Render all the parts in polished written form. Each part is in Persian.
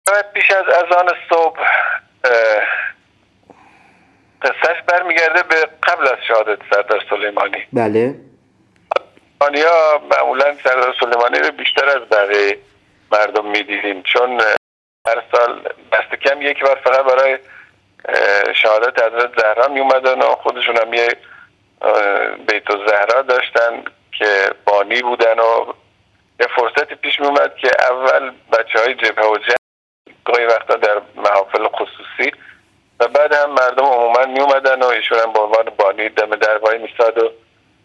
پیش از اذان صبح قصهش برمیگرده به قبل از شهادت سردار سلیمانی. بله. ها معمولا سردار سلیمانی رو بیشتر از بقیه مردم میدیدیم، چون هر سال دست کم یک بار فقط برای شهادت حضرت زهرا می اومدن و خودشون هم یه بیت الزهرا داشتن که بانی بودن و یه فرصتی پیش می اومد که اول بچهای جبهه و جنگ گاهی وقتا در محافل خصوصی و بعد هم مردم عموما می اومدن و ایشون هم به عنوان بانی دم در وای میستاد و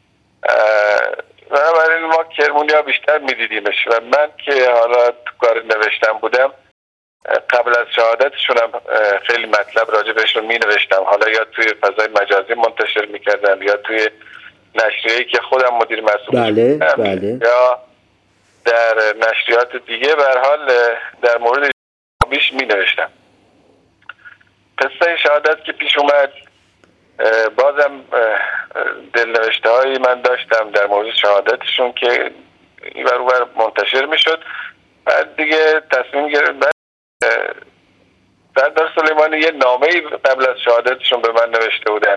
بنابراین ما کرمونیا بیشتر میدیدیمش و من که حالا تو کار نوشتم بودم قبل از شهادتشون هم خیلی مطلب راجع بهشون می نوشتم، حالا یا توی فضای مجازی منتشر میکردم یا توی نشریه‌ای که خودم مدیر مسئولش بودم یا در نشریات دیگه. به هر حال در مورد بیش می نوشتم. قصه شهادت که پیش اومد بازم دلنوشته هایی من داشتم در مورد شهادتشون که این بر منتشر می شد. بعد دیگه تصمیم گرفت سردار سلیمانی یه نامه‌ای قبل از شهادتشون به من نوشته بودن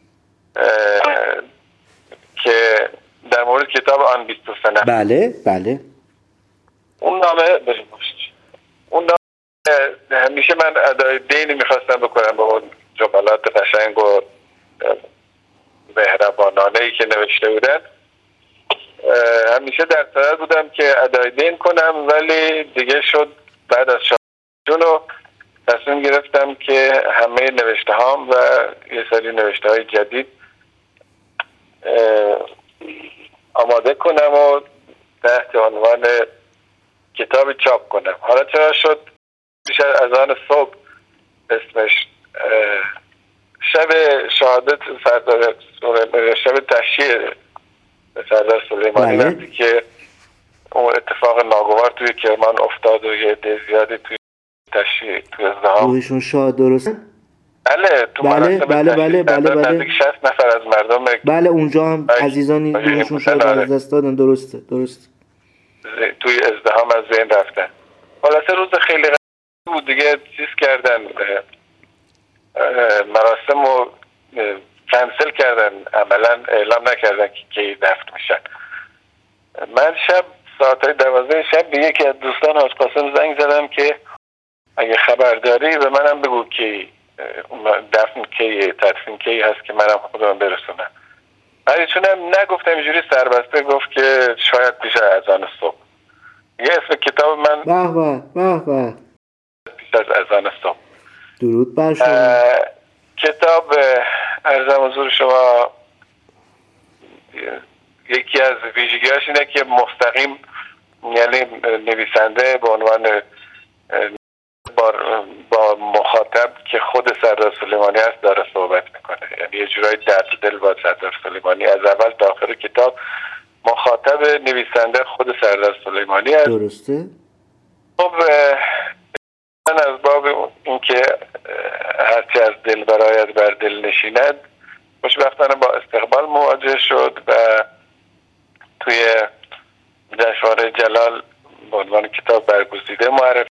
که در مورد کتاب آن 23 نفر. بله. اون نامه همیشه من ادای دینی میخواستم بکنم به اون جملات قشنگ و مهربانانه‌ای که نوشته بودن. همیشه در صدد بودم که ادای دین کنم، ولی دیگه شد بعد از شهادتشون رو تصمیم گرفتم که همه نوشته هام و یه سری نوشته های جدید آماده کنم و تحت عنوان کتاب چاپ کنم. حالا چرا شد پیش از اذان صبح اسمش شب شهادت سردار شب تشییع سردار سلیمانی وقتی که اون اتفاق ناگوار توی کرمان افتاد و یه عده زیادی توی تشییع توی ازدحام روحشون شاد، درست؟ بله تو بله نزدیک 60 نفر از مردم بله اونجا هم عزیزانی روحشون شاد از دست دادن. درسته توی ازدحام از بین رفتن. خلاصه روز خیلی بود دیگه، چیز کردن مراسم رو کنسل کردن، عملا اعلام نکردن که کی دفن میشن. من شب ساعتهای 12 شب به یکی از دوستان حاج قاسم زنگ زدم که اگه خبر داری به منم بگو که دفن کی تدفین کی هست که منم خودم برسونم. ایشونم نگفتم، اینجوری سربسته گفت که شاید پیش از اذان صبح. یه اسم کتاب من به پیش از اذان صبح. درود بر شما. کتاب عرضم حضور شما یکی از ویژگی‌هاش اینه که مستقیم، یعنی نویسنده به عنوان با مخاطب که خود سردار سلیمانی هست داره صحبت میکنه، یعنی یه جورایی درد دل با سردار سلیمانی از اول تا آخر کتاب مخاطب نویسنده خود سردار سلیمانی هست. درسته. خب من از باب این که هرچی از دل برایت بر دل نشیند خوشبختانه با استقبال مواجه شد و توی جشنواره جلال به عنوان کتاب برگزیده معرفی